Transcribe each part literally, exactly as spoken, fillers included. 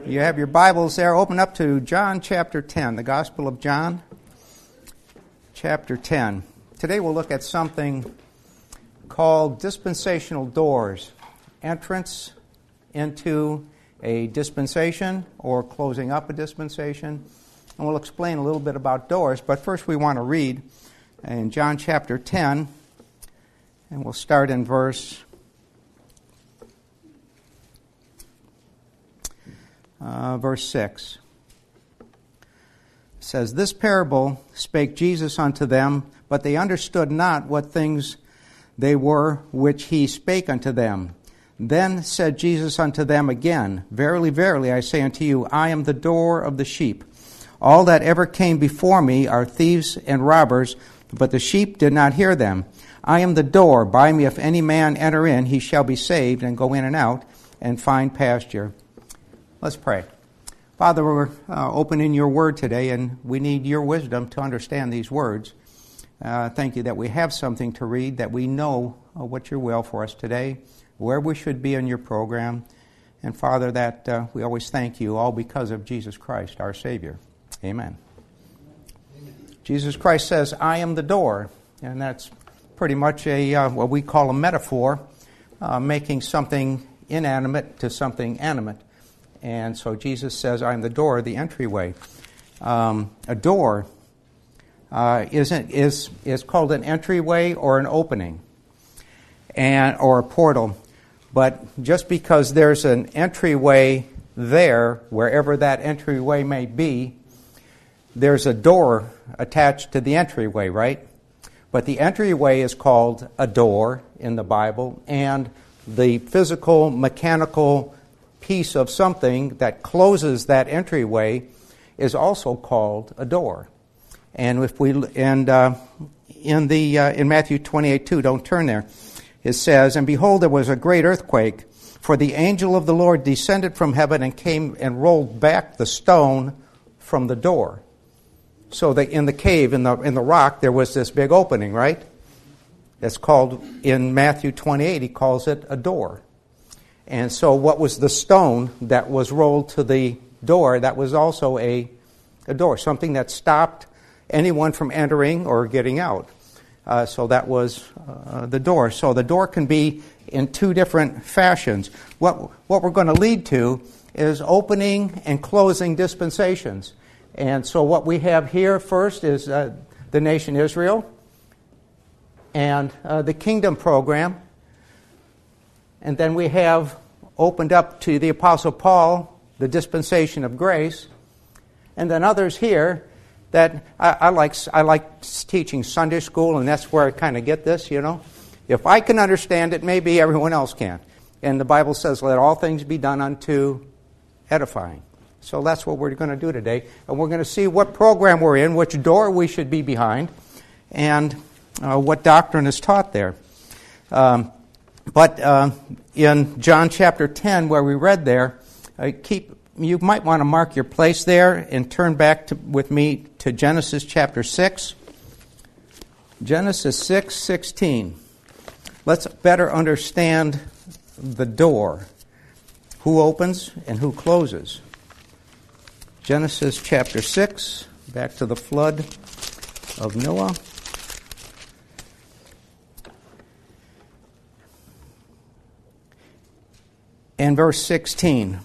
You have your Bibles there. Open up to John chapter ten, the Gospel of John chapter ten. Today we'll look at something called dispensational doors. Entrance into a dispensation or closing up a dispensation. And we'll explain a little bit about doors. But first we want to read in John chapter ten. And we'll start in verse Uh, verse six. It says, "This parable spake Jesus unto them, but they understood not what things they were which he spake unto them. Then said Jesus unto them again, Verily, verily, I say unto you, I am the door of the sheep. All that ever came before me are thieves and robbers, but the sheep did not hear them. I am the door. By me if any man enter in, he shall be saved, and go in and out, and find pasture." Let's pray. Father, we're uh, opening your word today, and we need your wisdom to understand these words. Uh, thank you that we have something to read, that we know uh, what your will for us today, where we should be in your program. And Father, that uh, we always thank you, all because of Jesus Christ, our Savior. Amen. Amen. Jesus Christ says, "I am the door." And that's pretty much a uh, what we call a metaphor, uh, making something inanimate to something animate. And so Jesus says, "I am the door, the entryway." Um, a door uh, isn't is is called an entryway or an opening, and or a portal. But just because there's an entryway there, wherever that entryway may be, there's a door attached to the entryway, right? But the entryway is called a door in the Bible, and the physical, mechanical piece of something that closes that entryway is also called a door. And if we and uh, in the uh, in Matthew twenty-eight two, don't turn there. It says, "And behold, there was a great earthquake, for the angel of the Lord descended from heaven and came and rolled back the stone from the door." So that in the cave, in the in the rock, there was this big opening, right? That's called, in Matthew twenty-eight, he calls it a door. And so what was the stone that was rolled to the door? That was also a, a door, something that stopped anyone from entering or getting out. Uh, so that was uh, the door. So the door can be in two different fashions. What, what we're going to lead to is opening and closing dispensations. And so what we have here first is uh, the nation Israel and uh, the kingdom program. And then we have opened up to the Apostle Paul, the dispensation of grace. And then others here that I, I like I like teaching Sunday school, and that's where I kind of get this, you know. If I can understand it, maybe everyone else can. And the Bible says, "Let all things be done unto edifying." So that's what we're going to do today. And we're going to see what program we're in, which door we should be behind, and uh, what doctrine is taught there. Um, But uh, in John chapter ten, where we read there, uh, keep you might want to mark your place there and turn back to, with me to Genesis chapter six. Genesis six sixteen. Let's better understand the door, who opens and who closes. Genesis chapter six, back to the flood of Noah. And verse sixteen.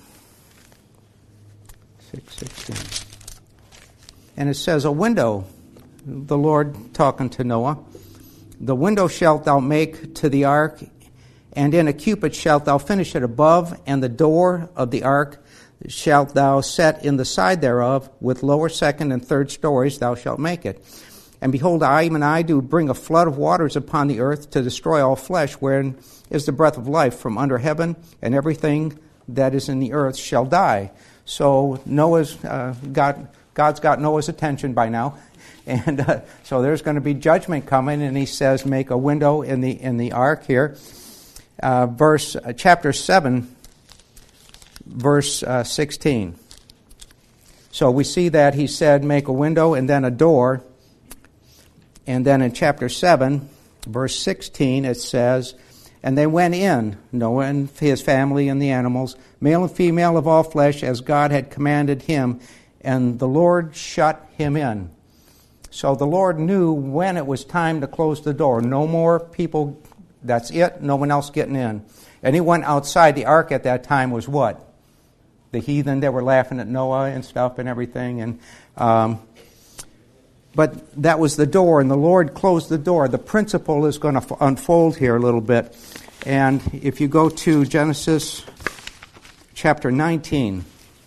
six sixteen. And it says, "A window," the Lord talking to Noah, "the window shalt thou make to the ark, and in a cubit shalt thou finish it above, and the door of the ark shalt thou set in the side thereof, with lower, second, and third stories thou shalt make it. And behold, I, even I, do bring a flood of waters upon the earth to destroy all flesh, wherein is the breath of life from under heaven, and everything that is in the earth shall die." So Noah's uh, got God's got Noah's attention by now, and uh, so there's going to be judgment coming. And he says, "Make a window in the in the ark." Here, uh, verse uh, chapter seven, verse uh, sixteen. So we see that he said, "Make a window," and then a door. And then in chapter seven, verse sixteen, it says, And they went in, Noah and his family and the animals, male and female of all flesh, as God had commanded him. And the Lord shut him in. So the Lord knew when it was time to close the door. No more people, that's it, no one else getting in. Anyone outside the ark at that time was what? The heathen that were laughing at Noah and stuff and everything. And um, but that was the door, and the Lord closed the door. The principle is going to f- unfold here a little bit. And if you go to Genesis chapter nineteen,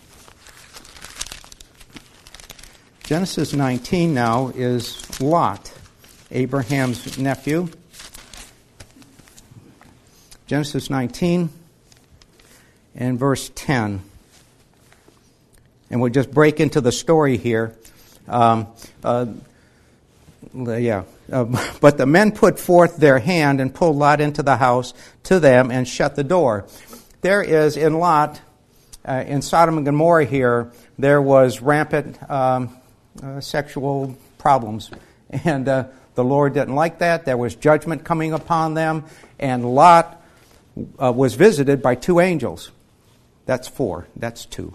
Genesis nineteen now is Lot, Abraham's nephew. Genesis nineteen and verse ten. And we'll just break into the story here. Um, uh, yeah. Uh, but the men put forth their hand and pulled Lot into the house to them and shut the door. There is in Lot, uh, in Sodom and Gomorrah here, there was rampant um, uh, sexual problems. And uh, the Lord didn't like that. There was judgment coming upon them. And Lot uh, was visited by two angels. That's four. That's two.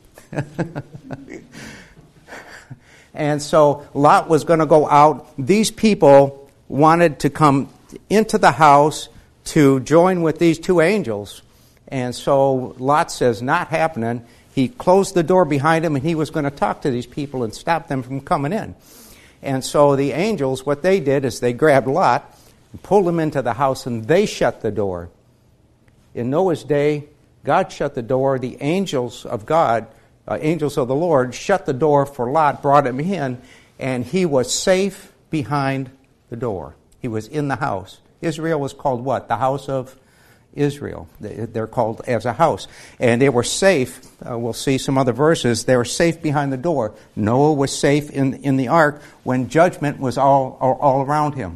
And so Lot was going to go out. These people wanted to come into the house to join with these two angels. And so Lot says, not happening. He closed the door behind him, and he was going to talk to these people and stop them from coming in. And so the angels, what they did is they grabbed Lot and pulled him into the house, and they shut the door. In Noah's day, God shut the door. The angels of God, uh, angels of the Lord, shut the door for Lot, brought him in, and he was safe behind the door. He was in the house. Israel was called what? The house of Israel. They're called as a house. And they were safe. Uh, we'll see some other verses. They were safe behind the door. Noah was safe in, in the ark when judgment was all, all, all around him.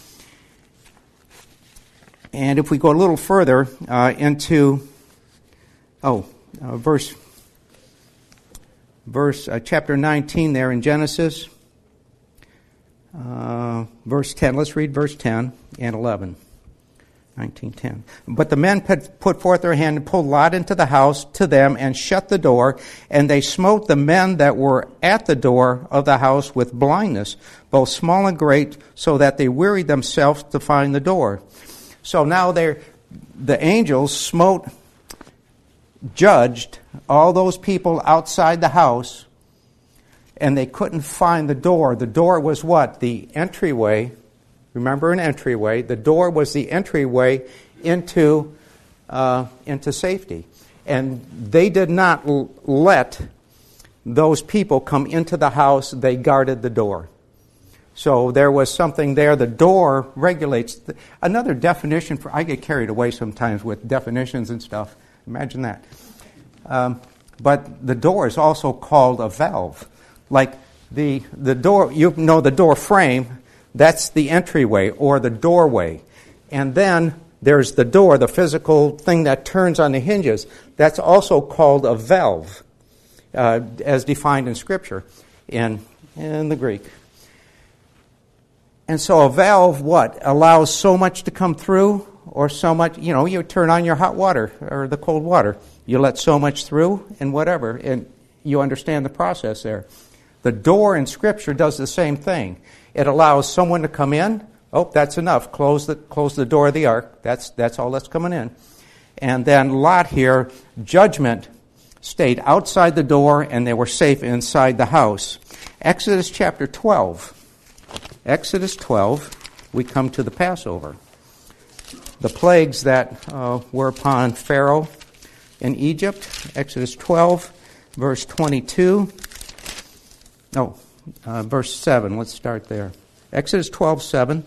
And if we go a little further uh, into, oh, uh, verse, verse uh, chapter nineteen there in Genesis, uh, verse ten. Let's read verse ten and eleven. nineteen ten. But the men put forth their hand and pulled Lot into the house to them and shut the door, and they smote the men that were at the door of the house with blindness, both small and great, so that they wearied themselves to find the door. So now they're, the angels smote, judged all those people outside the house, and they couldn't find the door. The door was what? The entryway. Remember an entryway. The door was the entryway into uh, into safety. And they did not l- let those people come into the house. They guarded the door. So there was something there. The door regulates. The, another definition for, I get carried away sometimes with definitions and stuff. Imagine that. Um, but the door is also called a valve. Like the the door, you know the door frame, that's the entryway or the doorway. And then there's the door, the physical thing that turns on the hinges. That's also called a valve, uh, as defined in Scripture in, in the Greek. And so a valve, what? Allows so much to come through or so much, you know, you turn on your hot water or the cold water. You let so much through and whatever, and you understand the process there. The door in Scripture does the same thing. It allows someone to come in. Oh, that's enough. Close the close the door of the ark. That's that's all that's coming in. And then Lot here, judgment stayed outside the door, and they were safe inside the house. Exodus chapter twelve. Exodus twelve, we come to the Passover. The plagues that uh, were upon Pharaoh in Egypt. Exodus twelve, verse twenty-two. No. Uh, verse seven, let's start there. Exodus twelve seven.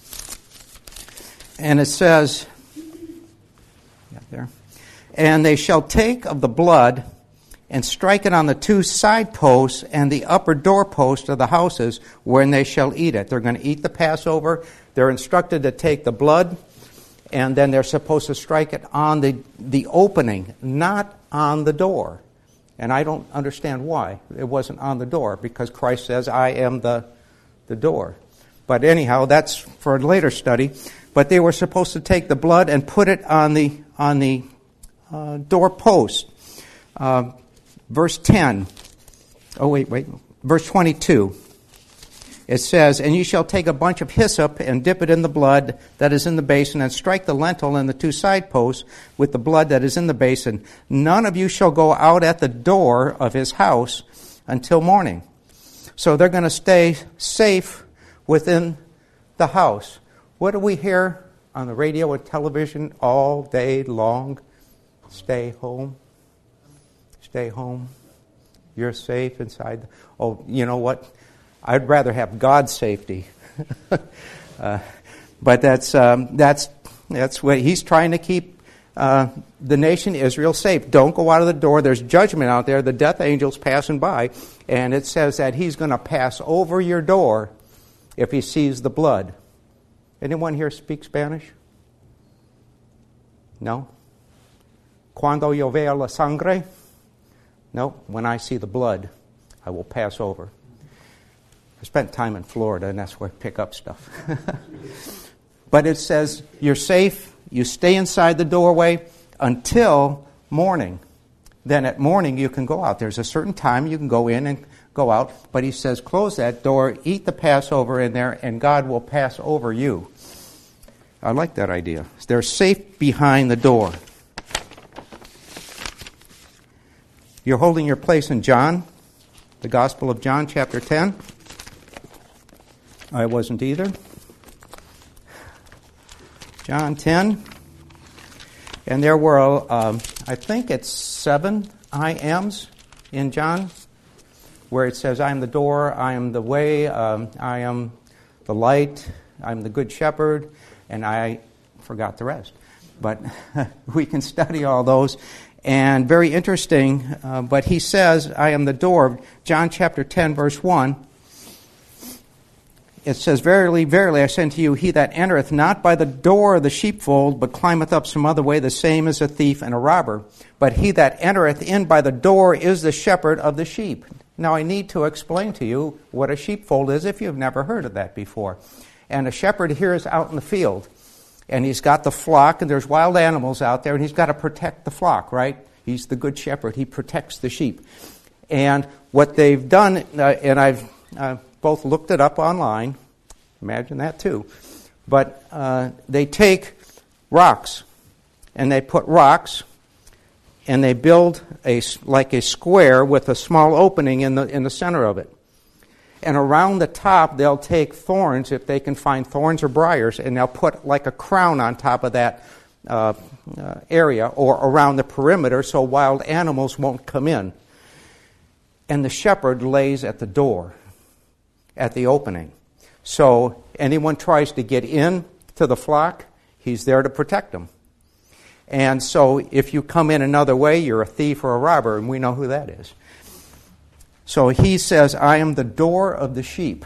And it says, yeah, there. And they shall take of the blood and strike it on the two side posts and the upper doorpost of the houses wherein they shall eat it. They're going to eat the Passover. They're instructed to take the blood, and then they're supposed to strike it on the, the opening, not on the door. And I don't understand why it wasn't on the door, because Christ says, I am the the door. But anyhow, that's for a later study. But they were supposed to take the blood and put it on the on the uh, doorpost. Uh, verse ten. Oh, wait, wait. Verse twenty-two. It says, "And you shall take a bunch of hyssop and dip it in the blood that is in the basin, and strike the lintel and the two side posts with the blood that is in the basin. None of you shall go out at the door of his house until morning." So they're going to stay safe within the house. What do we hear on the radio and television all day long? Stay home. Stay home. You're safe inside. The, oh, you know what? I'd rather have God's safety. uh, but that's um, that's that's what he's trying to keep uh, the nation Israel safe. Don't go out of the door. There's judgment out there. The death angel's passing by, and it says that he's going to pass over your door if he sees the blood. Anyone here speak Spanish? No? Cuando yo veo la sangre? No. When I see the blood, I will pass over. I spent time in Florida, and that's where I pick up stuff. But it says you're safe. You stay inside the doorway until morning. Then at morning you can go out. There's a certain time you can go in and go out. But he says close that door, eat the Passover in there, and God will pass over you. I like that idea. They're safe behind the door. You're holding your place in John, the Gospel of John, chapter ten. I wasn't either. John ten. And there were, um, I think it's seven I ams in John, where it says, I am the door, I am the way, um, I am the light, I am the good shepherd, and I forgot the rest. But we can study all those. And very interesting, uh, but he says, I am the door. John chapter ten, verse one. It says, Verily, verily, I say unto you, he that entereth not by the door of the sheepfold, but climbeth up some other way, the same is a thief and a robber. But he that entereth in by the door is the shepherd of the sheep. Now, I need to explain to you what a sheepfold is if you've never heard of that before. And a shepherd here is out in the field. And he's got the flock, and there's wild animals out there, and he's got to protect the flock, right? He's the good shepherd. He protects the sheep. And what they've done, uh, and I've uh, both looked it up online, imagine that too, but uh, they take rocks, and they put rocks, and they build a like a square with a small opening in the in the center of it. And around the top, they'll take thorns, if they can find thorns or briars, and they'll put like a crown on top of that uh, uh, area or around the perimeter so wild animals won't come in. And the shepherd lays at the door, at the opening. So anyone tries to get in to the flock, he's there to protect them. And so if you come in another way, you're a thief or a robber, and we know who that is. So he says, I am the door of the sheep.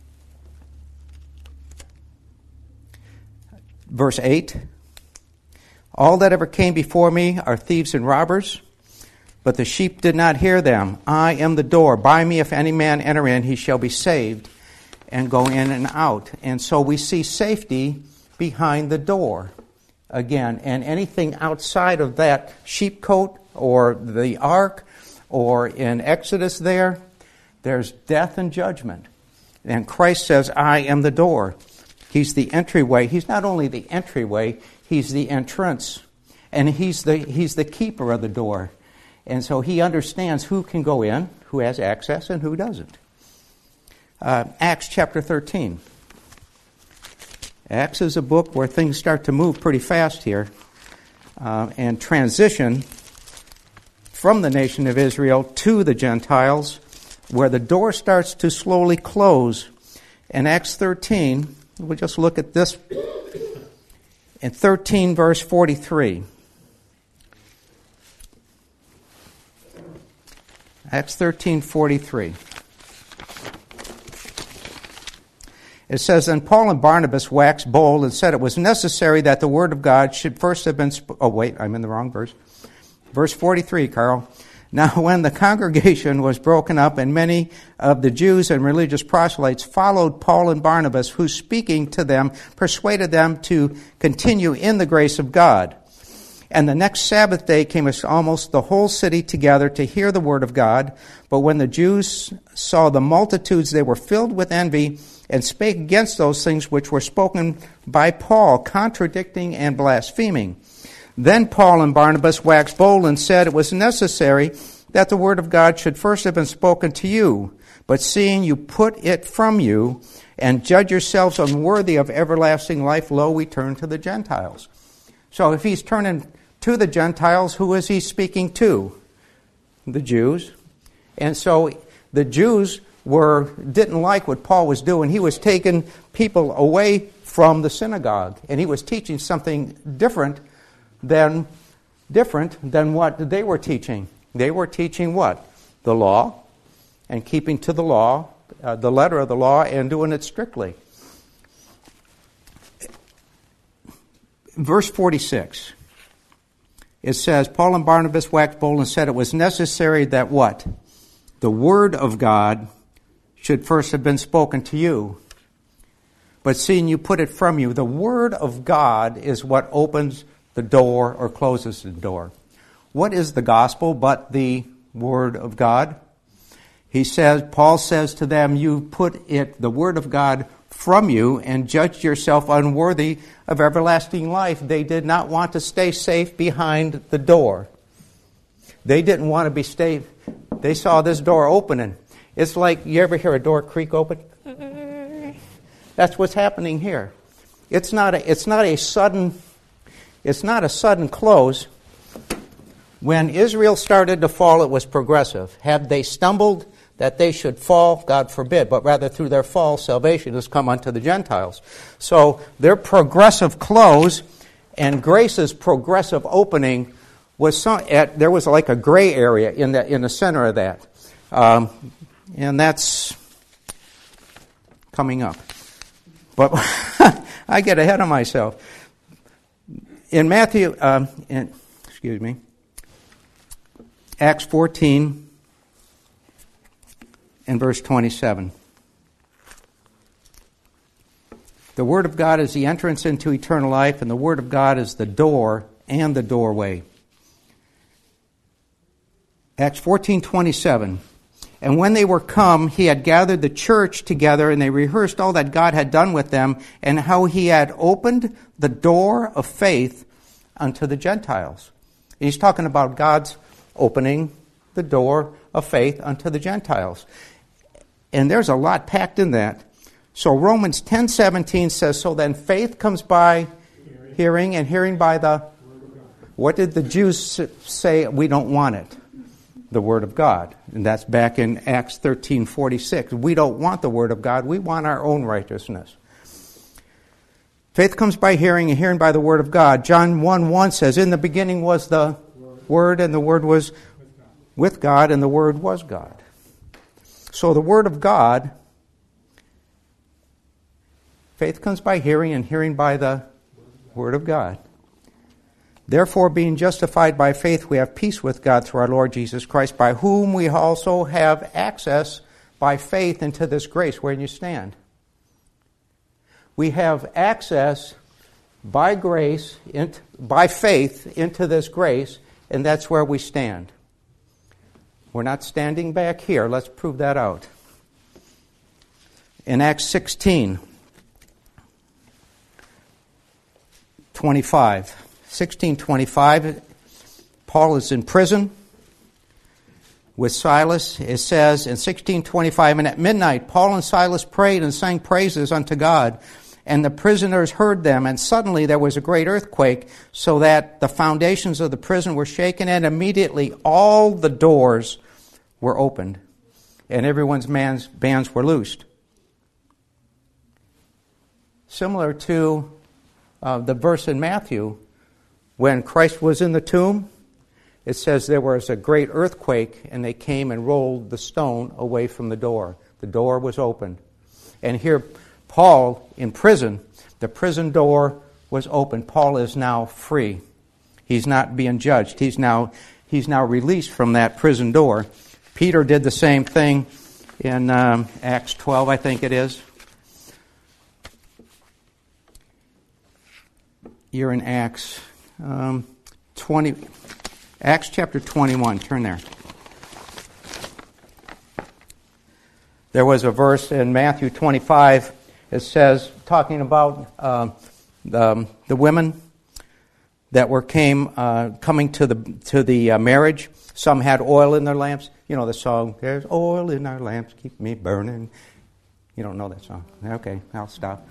Verse eight, all that ever came before me are thieves and robbers, but the sheep did not hear them. I am the door. By me, if any man enter in, he shall be saved and go in and out. And so we see safety behind the door again. And anything outside of that sheepcote or the ark, or in Exodus there, there's death and judgment. And Christ says, I am the door. He's the entryway. He's not only the entryway, he's the entrance. And he's the he's the keeper of the door. And so he understands who can go in, who has access, and who doesn't. Uh, Acts chapter thirteen. Acts is a book where things start to move pretty fast here uh, and transition from the nation of Israel to the Gentiles, where the door starts to slowly close. In Acts thirteen, we'll just look at this in thirteen verse forty-three. Acts thirteen forty-three. It says, And Paul and Barnabas waxed bold and said it was necessary that the word of God should first have been... Sp- oh, wait, I'm in the wrong verse. Verse forty-three, Carl. Now when the congregation was broken up and many of the Jews and religious proselytes followed Paul and Barnabas, who speaking to them persuaded them to continue in the grace of God. And the next Sabbath day came almost the whole city together to hear the word of God. But when the Jews saw the multitudes, they were filled with envy and spake against those things which were spoken by Paul, contradicting and blaspheming. Then Paul and Barnabas waxed bold and said it was necessary that the word of God should first have been spoken to you. But seeing you put it from you and judge yourselves unworthy of everlasting life, lo, we turn to the Gentiles. So if he's turning to the Gentiles, who is he speaking to? The Jews. And so the Jews were didn't like what Paul was doing. He was taking people away from the synagogue, and he was teaching something different than different than what they were teaching. They were teaching what? The law, and keeping to the law, uh, the letter of the law, and doing it strictly. Verse forty-six. It says, Paul and Barnabas waxed bold and said it was necessary that what? The word of God should first have been spoken to you. But seeing you put it from you, the word of God is what opens the door or closes the door. What is the gospel but the word of God? He says, Paul says to them, you put it, the word of God, from you and judged yourself unworthy of everlasting life. They did not want to stay safe behind the door. They didn't want to be stay. They saw this door opening. It's like, you ever hear a door creak open? That's what's happening here. It's not a, it's not a sudden, it's not a sudden close. When Israel started to fall, it was progressive. Had they stumbled that they should fall, God forbid, but rather through their fall, salvation has come unto the Gentiles. So their progressive close and grace's progressive opening was some, at, there was like a gray area in the in the center of that, um, and that's coming up. But I get ahead of myself. In Matthew, um, in, excuse me, Acts fourteen. And verse twenty-seven. The Word of God is the entrance into eternal life, and the Word of God is the door and the doorway. Acts fourteen twenty-seven. And when they were come, he had gathered the church together, and they rehearsed all that God had done with them, and how he had opened the door of faith unto the Gentiles. And he's talking about God's opening the door of faith unto the Gentiles. And there's a lot packed in that. So Romans ten seventeen says, so then faith comes by hearing, hearing and hearing by the... What did the Jews say? We don't want it. The Word of God. And that's back in Acts thirteen forty-six. We don't want the Word of God. We want our own righteousness. Faith comes by hearing and hearing by the Word of God. John one one says, in the beginning was the Word, and the Word was with God, and the Word was God. So the Word of God, faith comes by hearing, and hearing by the Word of God. Therefore, being justified by faith, we have peace with God through our Lord Jesus Christ, by whom we also have access by faith into this grace wherein you stand. We have access by grace, by faith, into this grace, and that's where we stand. We're not standing back here. Let's prove that out. In Acts sixteen twenty-five. sixteen twenty-five, Paul is in prison with Silas. It says in sixteen twenty-five, and at midnight Paul and Silas prayed and sang praises unto God, and the prisoners heard them, and suddenly there was a great earthquake, so that the foundations of the prison were shaken, and immediately all the doors were opened, and everyone's man's bands were loosed. Similar to uh, the verse in Matthew, when Christ was in the tomb, it says there was a great earthquake, and they came and rolled the stone away from the door. The door was opened. And here, Paul, in prison, the prison door was open. Paul is now free. He's not being judged. He's now he's now released from that prison door. Peter did the same thing in um, Acts twelve, I think it is. You're in Acts um, twenty, Acts chapter twenty-one. Turn there. There was a verse in Matthew twenty-five. It says, talking about uh, the, the women that were came uh, coming to the to the uh, marriage. Some had oil in their lamps. You know the song, "There's oil in our lamps, keep me burning." You don't know that song? Okay, I'll stop.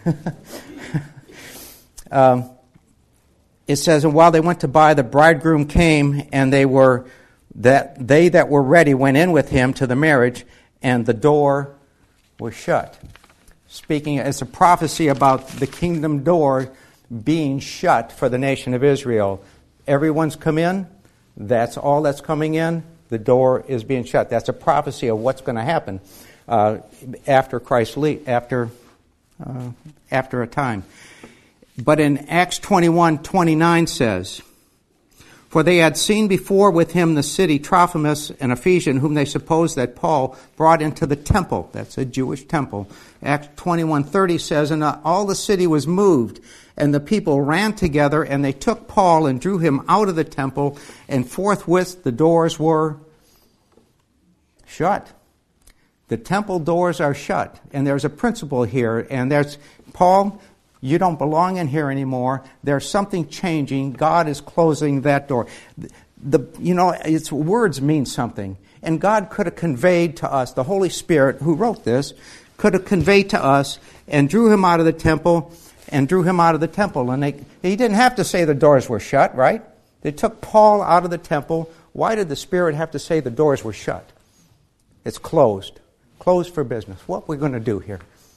um, it says, and while they went to buy, the bridegroom came, and they were that they that were ready went in with him to the marriage, and the door was shut. Speaking as a prophecy about the kingdom door being shut for the nation of Israel. Everyone's come in. That's all that's coming in. The door is being shut. That's a prophecy of what's going to happen uh, after Christ leave, after uh, after a time. But in Acts twenty-one twenty-nine says, for they had seen before with him the city Trophimus, an Ephesian, whom they supposed that Paul brought into the temple. That's a Jewish temple. Acts twenty-one thirty says, and all the city was moved, and the people ran together, and they took Paul and drew him out of the temple, and forthwith the doors were shut. The temple doors are shut, and there's a principle here, and there's, Paul, you don't belong in here anymore. There's something changing. God is closing that door. The, you know, its words mean something. And God could have conveyed to us, the Holy Spirit who wrote this, could have conveyed to us and drew him out of the temple and drew him out of the temple. And they, he didn't have to say the doors were shut, right? They took Paul out of the temple. Why did the Spirit have to say the doors were shut? It's closed. Closed for business. What are we going to do here?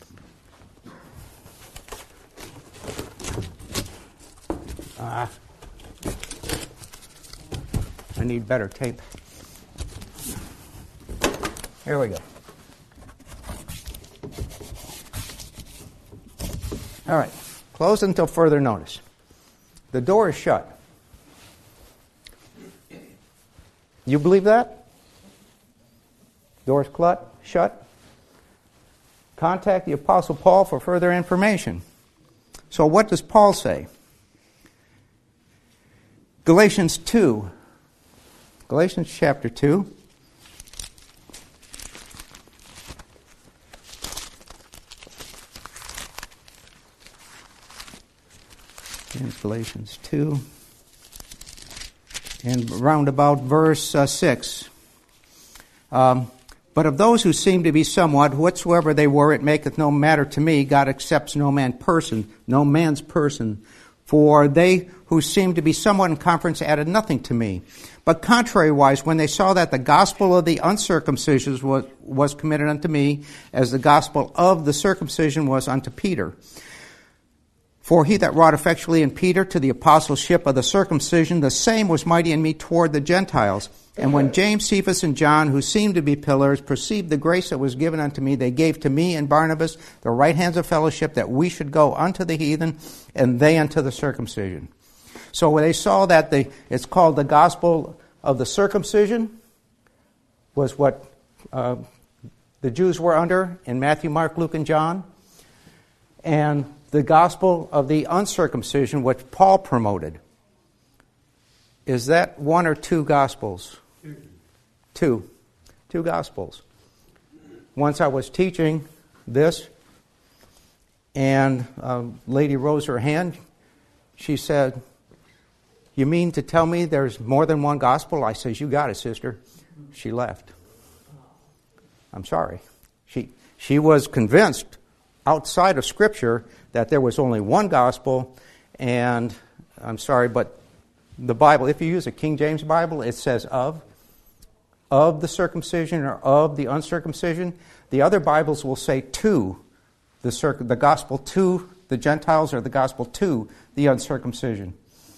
Ah, I need better tape. Here we go. All right. Closed until further notice. The door is shut. You believe that? Door's shut? Contact the Apostle Paul for further information. So what does Paul say? Galatians two. Galatians chapter two. In Galatians two. And round about verse uh, six. Um, but of those who seem to be somewhat, whatsoever they were, it maketh no matter to me. God accepts no man person, no man's person. For they who seemed to be somewhat in conference added nothing to me. But contrariwise, when they saw that the gospel of the uncircumcision was, was committed unto me, as the gospel of the circumcision was unto Peter. For he that wrought effectually in Peter to the apostleship of the circumcision, the same was mighty in me toward the Gentiles. And when James, Cephas, and John, who seemed to be pillars, perceived the grace that was given unto me, they gave to me and Barnabas the right hands of fellowship, that we should go unto the heathen, and they unto the circumcision. So when they saw that the, it's called the gospel of the circumcision, was what uh, the Jews were under in Matthew, Mark, Luke, and John. And the gospel of the uncircumcision, which Paul promoted. Is that one or two gospels? Two. Two gospels. Once I was teaching this, and a lady rose her hand. She said, you mean to tell me there's more than one gospel? I says, you got it, sister. She left. I'm sorry. She she was convinced outside of Scripture that there was only one gospel, and I'm sorry, but the Bible, if you use a King James Bible, it says of, of the circumcision or of the uncircumcision. The other Bibles will say to the circ- the gospel to the Gentiles or the gospel to the uncircumcision.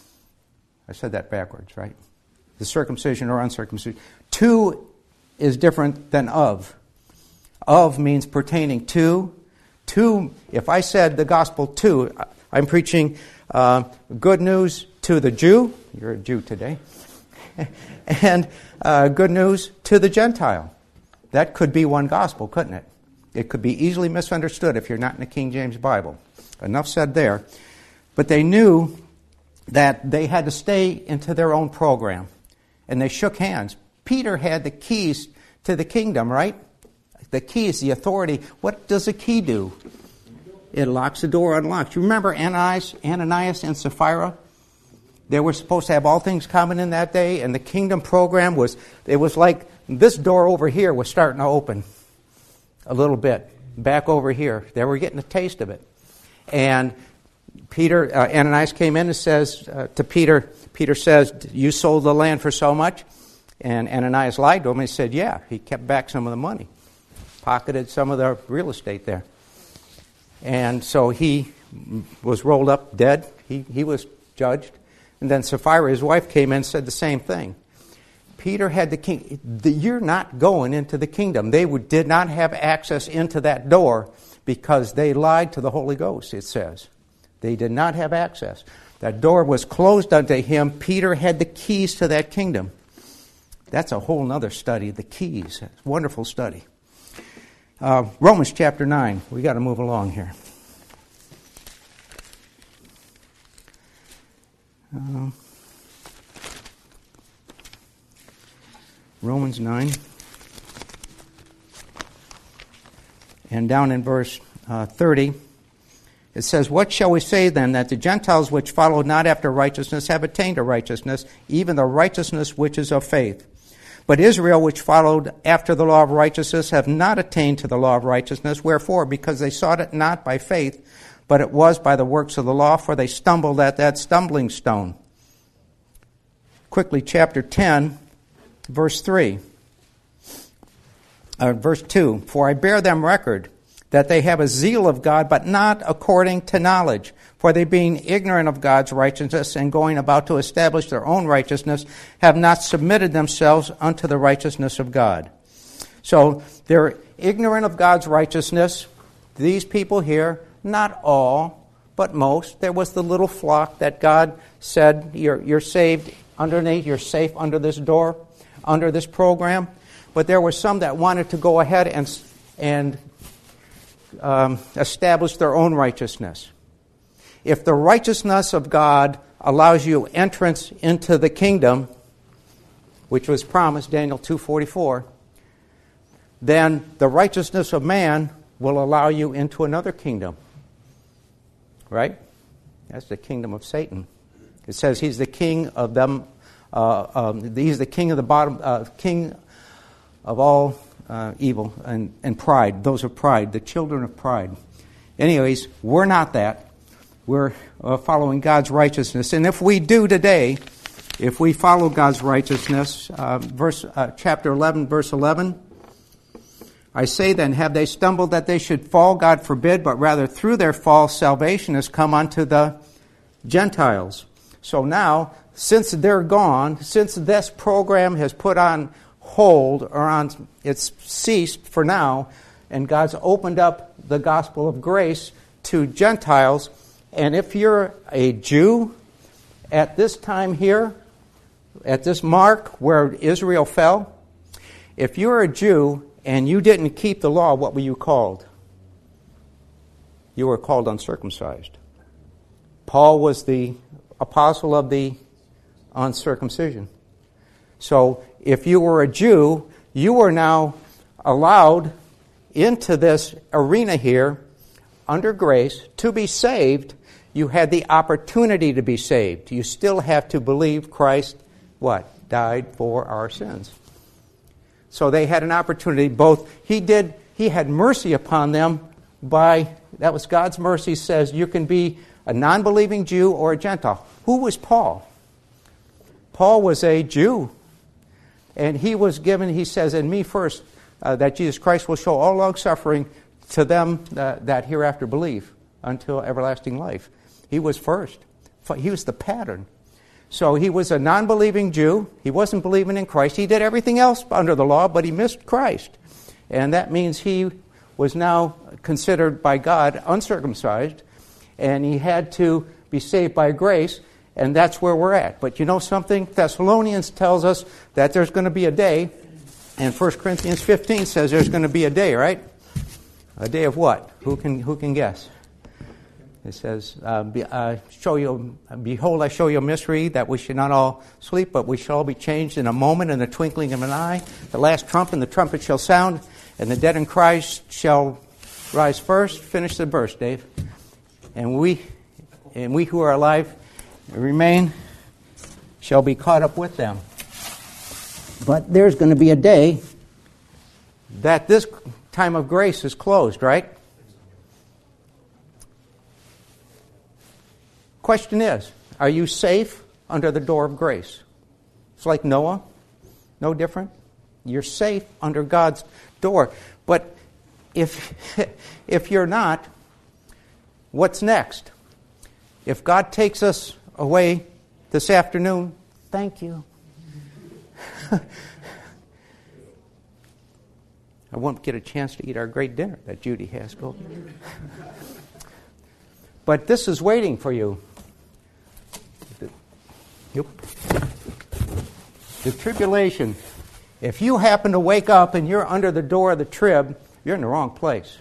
I said that backwards, right? The circumcision or uncircumcision. To is different than of. Of means pertaining to. To, if I said the gospel to, I'm preaching uh, good news to the Jew. You're a Jew today. And uh, good news to the Gentile. That could be one gospel, couldn't it? It could be easily misunderstood if you're not in the King James Bible. Enough said there. But they knew that they had to stay into their own program. And they shook hands. Peter had the keys to the kingdom, right? The keys, the authority. What does a key do? It locks the door, unlocks. You remember Ananias, Ananias and Sapphira? They were supposed to have all things common in that day, and the kingdom program was, it was like this door over here was starting to open a little bit. Back over here. They were getting a taste of it. And Peter, uh, Ananias came in and says uh, to Peter, Peter says, you sold the land for so much? And Ananias lied to him. He said, yeah. He kept back some of the money. Pocketed some of the real estate there. And so he was rolled up dead. He, he was judged. And then Sapphira, his wife, came in and said the same thing. Peter had the king. The, you're not going into the kingdom. They would, did not have access into that door because they lied to the Holy Ghost, it says. They did not have access. That door was closed unto him. Peter had the keys to that kingdom. That's a whole other study, the keys. Wonderful study. Uh, Romans chapter nine. We got to move along here. Uh, Romans nine. And down in verse uh, thirty, it says, what shall we say then, that the Gentiles which followed not after righteousness have attained to righteousness, even the righteousness which is of faith? But Israel, which followed after the law of righteousness, have not attained to the law of righteousness. Wherefore? Because they sought it not by faith, but it was by the works of the law, for they stumbled at that stumbling stone. Quickly, chapter ten, verse three. Uh, verse two. For I bear them record that they have a zeal of God, but not according to knowledge. For they, being ignorant of God's righteousness and going about to establish their own righteousness, have not submitted themselves unto the righteousness of God. So they're ignorant of God's righteousness. These people here, not all, but most. There was the little flock that God said, you're, you're saved underneath, you're safe under this door, under this program. But there were some that wanted to go ahead and, and um, establish their own righteousness. If the righteousness of God allows you entrance into the kingdom, which was promised, Daniel two forty-four, then the righteousness of man will allow you into another kingdom. Right? That's the kingdom of Satan. It says he's the king of them. Uh, um, he's the king of the bottom, uh, king of all uh, evil and, and pride. Those of pride, the children of pride. Anyways, we're not that. We're uh, following God's righteousness. And if we do today, if we follow God's righteousness, uh, verse uh, chapter eleven, verse eleven, I say then, have they stumbled that they should fall? God forbid, but rather through their fall salvation has come unto the Gentiles. So now, since they're gone, since this program has put on hold, or on it's ceased for now, and God's opened up the gospel of grace to Gentiles. And if you're a Jew at this time here, at this mark where Israel fell, if you're a Jew and you didn't keep the law, what were you called? You were called uncircumcised. Paul was the apostle of the uncircumcision. So if you were a Jew, you were now allowed into this arena here under grace to be saved. You had the opportunity to be saved. You still have to believe Christ, what? Died for our sins. So they had an opportunity. Both, he did, he had mercy upon them by, that was God's mercy, says you can be a non-believing Jew or a Gentile. Who was Paul? Paul was a Jew. And he was given, he says, in me first, uh, that Jesus Christ will show all long-suffering to them uh, that hereafter believe until everlasting life. He was first. He was the pattern. So he was a non-believing Jew. He wasn't believing in Christ. He did everything else under the law, but he missed Christ. And that means he was now considered by God uncircumcised, and he had to be saved by grace. And that's where we're at. But you know something? Thessalonians tells us that there's going to be a day, and First Corinthians fifteen says there's going to be a day, right? A day of what? Who can who can guess? It says, uh, be, uh, "Show you, behold, I show you a mystery, that we should not all sleep, but we shall all be changed in a moment, in the twinkling of an eye. The last trump, and the trumpet shall sound, and the dead in Christ shall rise first." Finish the verse, Dave. And we, and we who are alive remain shall be caught up with them. But there's going to be a day that this time of grace is closed, right? Question is, are you safe under the door of grace? It's like Noah, no different. You're safe under God's door. But if if you're not, what's next? If God takes us away this afternoon, thank you. I won't get a chance to eat our great dinner that Judy has. Go. But this is waiting for you. Yep. The tribulation. If you happen to wake up and you're under the door of the trib, you're in the wrong place.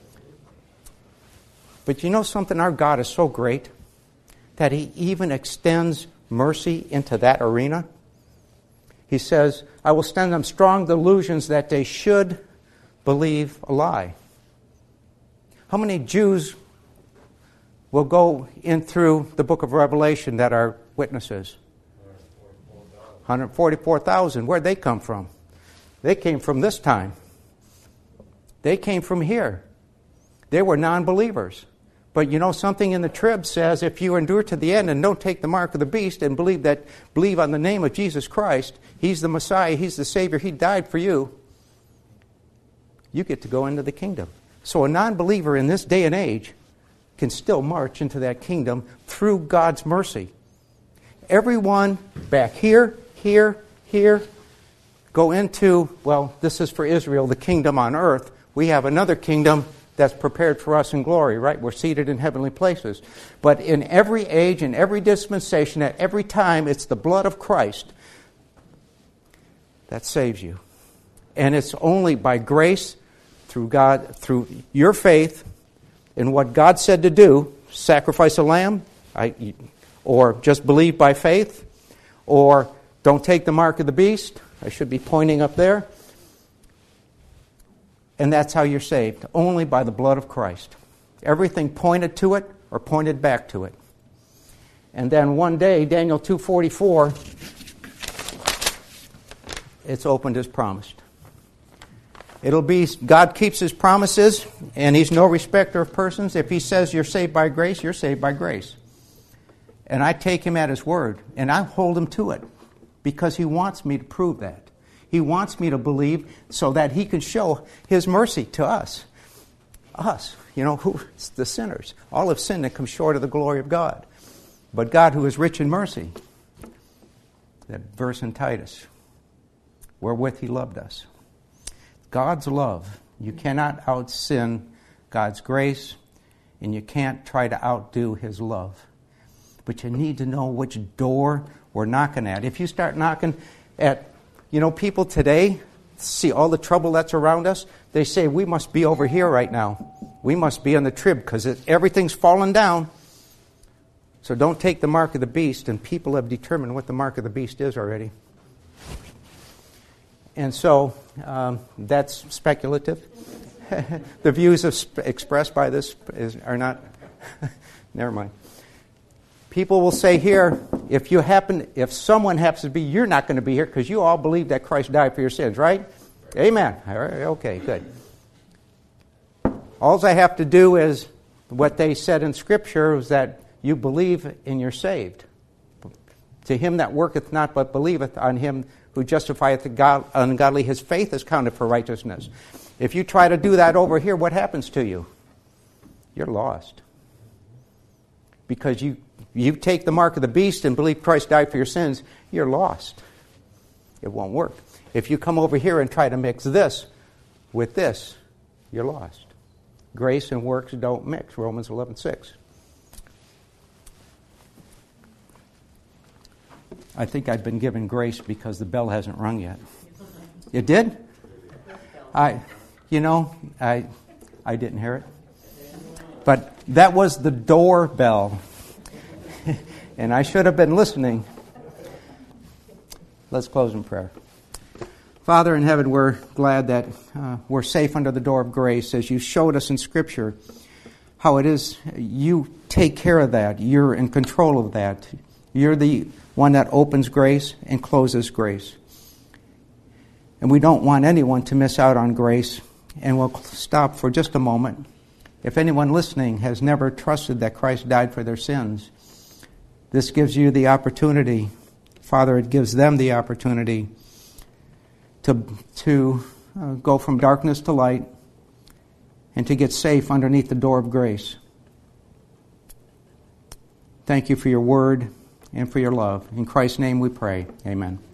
But you know something? Our God is so great that He even extends mercy into that arena. He says, "I will send them strong delusions that they should believe a lie." How many Jews will go in through the book of Revelation that are witnesses? one hundred forty-four thousand. Where'd they come from? They came from this time. They came from here. They were non-believers. But you know something in the trib says, if you endure to the end and don't take the mark of the beast and believe that believe on the name of Jesus Christ, He's the Messiah, He's the Savior, He died for you, you get to go into the kingdom. So a non-believer in this day and age can still march into that kingdom through God's mercy. Everyone back here, here, here, go into, well, this is for Israel, the kingdom on earth. We have another kingdom that's prepared for us in glory, right? We're seated in heavenly places. But in every age, in every dispensation, at every time, it's the blood of Christ that saves you. And it's only by grace, through God, through your faith in what God said to do, sacrifice a lamb, I, or just believe by faith, or don't take the mark of the beast. I should be pointing up there. And that's how you're saved, only by the blood of Christ. Everything pointed to it or pointed back to it. And then one day, Daniel two forty-four, it's opened as promised. It'll be, God keeps His promises, and He's no respecter of persons. If He says you're saved by grace, you're saved by grace. And I take Him at His word, and I hold Him to it, because He wants me to prove that. He wants me to believe so that He can show His mercy to us. Us, you know, who the sinners. All have sinned and come short of the glory of God. But God, who is rich in mercy, that verse in Titus, wherewith He loved us. God's love. You cannot out-sin God's grace, and you can't try to outdo His love. But you need to know which door we're knocking at. If you start knocking at, you know, people today see all the trouble that's around us, they say we must be over here right now. We must be on the trib because everything's fallen down. So don't take the mark of the beast, and people have determined what the mark of the beast is already. And so um, that's speculative. The views of sp- expressed by this is, are not... Never mind. People will say here, if you happen, if someone happens to be, you're not going to be here because you all believe that Christ died for your sins, right? Amen. All right, okay, good. All I have to do is what they said in Scripture is that you believe and you're saved. To him that worketh not but believeth on Him who justifieth the God, ungodly, his faith is counted for righteousness. If you try to do that over here, what happens to you? You're lost. Because you you take the mark of the beast and believe Christ died for your sins, you're lost. It won't work. If you come over here and try to mix this with this, you're lost. Grace and works don't mix, Romans eleven six. I think I've been given grace because the bell hasn't rung yet. It did? I, you know, I, I didn't hear it. But that was the doorbell. And I should have been listening. Let's close in prayer. Father in heaven, we're glad that uh, we're safe under the door of grace, as you showed us in Scripture how it is you take care of that. You're in control of that. You're the one that opens grace and closes grace. And we don't want anyone to miss out on grace. And we'll stop for just a moment. If anyone listening has never trusted that Christ died for their sins, this gives you the opportunity. Father, it gives them the opportunity to, to uh, go from darkness to light and to get safe underneath the door of grace. Thank you for your word and for your love. In Christ's name we pray. Amen.